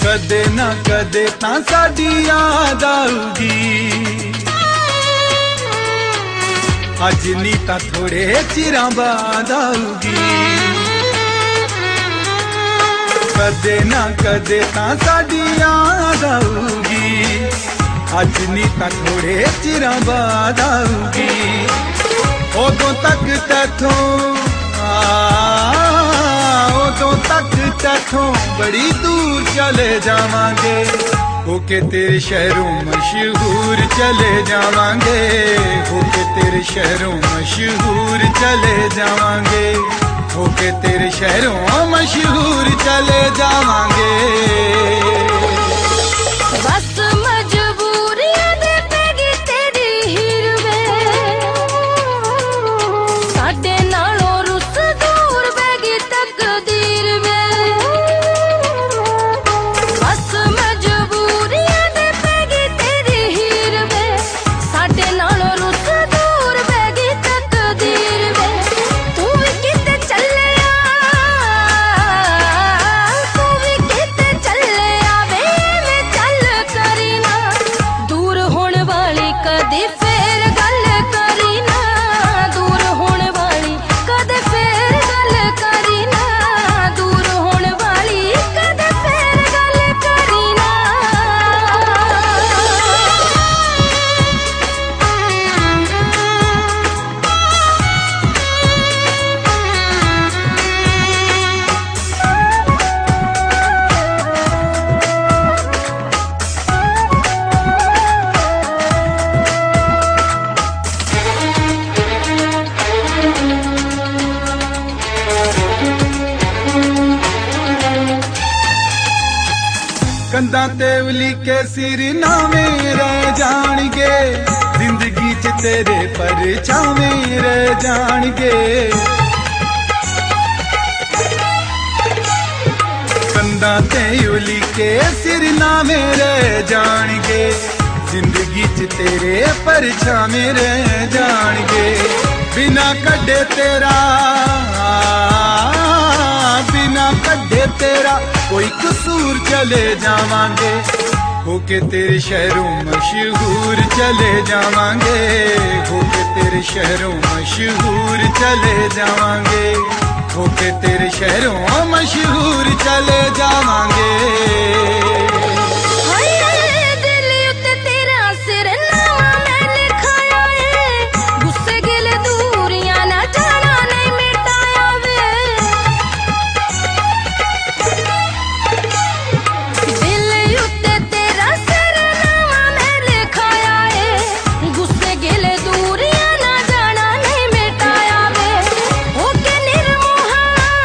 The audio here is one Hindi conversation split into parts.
कदे ना कदे तां साडी याद आऊगी। अज नी तां थोड़े चिरां बाद आऊगी। कदे ना कदे तां साडी याद आऊगी। अज नी तां थोड़े चिरां बाद आऊगी। उदों तक तैथों उदों तक तैथों बड़ी दूर चले जावांगे। होके तेरे शहरों मशहूर चले जावांगे। होके तेरे शहरों मशहूर चले जावांगे। होके तेरे शहरों मशहूर चले जावांगे। बस मजबूरियां दे पैगी तेरी हीर वे, साडे नालों रुस दूर पैगी तकदीर वे। बस मजबूरियां दे पैगी तेरी हीर वे, साडे नालों रुस दूर पैगी तकदीर वे। तू भी किते चलिया, तू भी किते चलिया वे, मैं चल करी ना दूर होने वाली कदे फेर गल करी ना। दूर होने वाली कदे फेर गल करी ना। दूर होने वाली कदे फेर गल करी ना। कंधा ते उलीके सिर नावें रह जाणगे। जिंदगी च तेरे परछावें रह जाणगे। कंधा ते उलीके सिर नावें रह जाणगे। जिंदगी च तेरे परछावें रह जाणगे। बिना कड्डे तेरा बिना कड्डे तेरा कोई कसूर चले जावांगे। होके तेरे शहरों मशहूर चले जावांगे। होके तेरे शहरों मशहूर चले जावांगे। होके तेरे शहरों मशहूर चले जावांगे। हाय दिल उत्ते तेरा सिर नामा मैं लिखाया है। गुस्से गिले दूरियां ना जाना नहीं मिटाया वे। दिल उत्ते तेरा सिर नामा मैं लिखाया है। गुस्से गिले दूरियां ना जाना नहीं मिटाया वे। होके निर्मोहा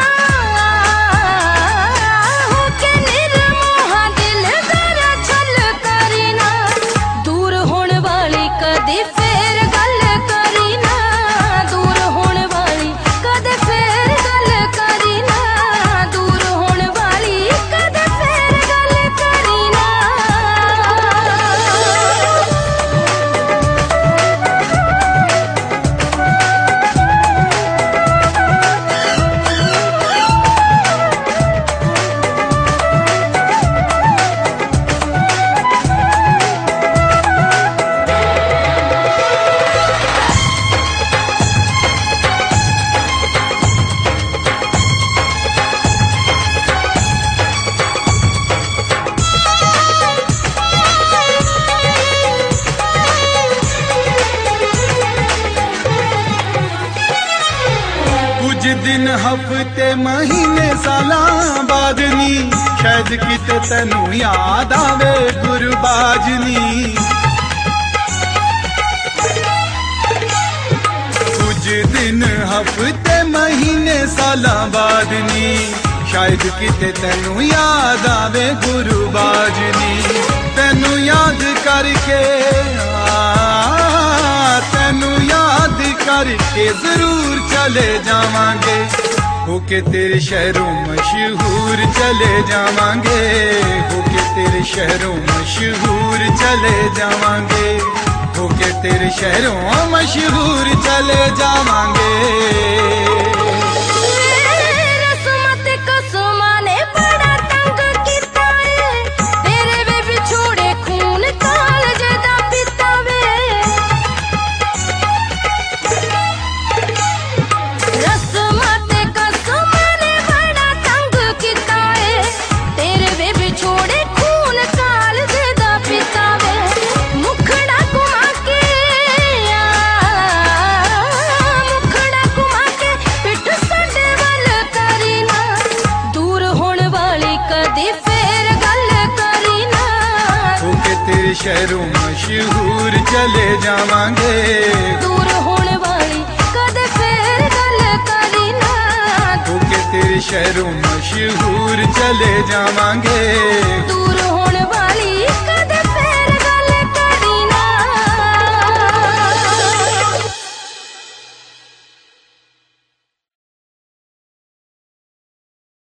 दिल तेरा छल करी ना। दूर होने वाली कदे फेर गल करी ना। दूर होने वाली कदे फेर गल करी ना। दूर होने वाली कदे फेर गल करी ना। कुछ दिन हफ्ते महीने सालां बाद नी। शायद किते तैनू याद आवे गुरबाजनी। कुछ दिन हफ्ते महीने सालां बाद नी। शायद किते तैनू याद आवे गुरबाजनी। तैनू याद करके तैनू याद करके जरूर चले जावांगे। होके तेरे शहरों मशहूर चले जावांगे। होके तेरे शहरों मशहूर चले जावांगे। होके तेरे शहरों मशहूर चले जावांगे। रस्मां ते कसमां ने बड़ा तंग कीता है। शहरों मशहूर चले जावांगे। दूर होने वाली कदे फिर गल करी ना, होके तेरे शहरों मशहूर चले जावांगे।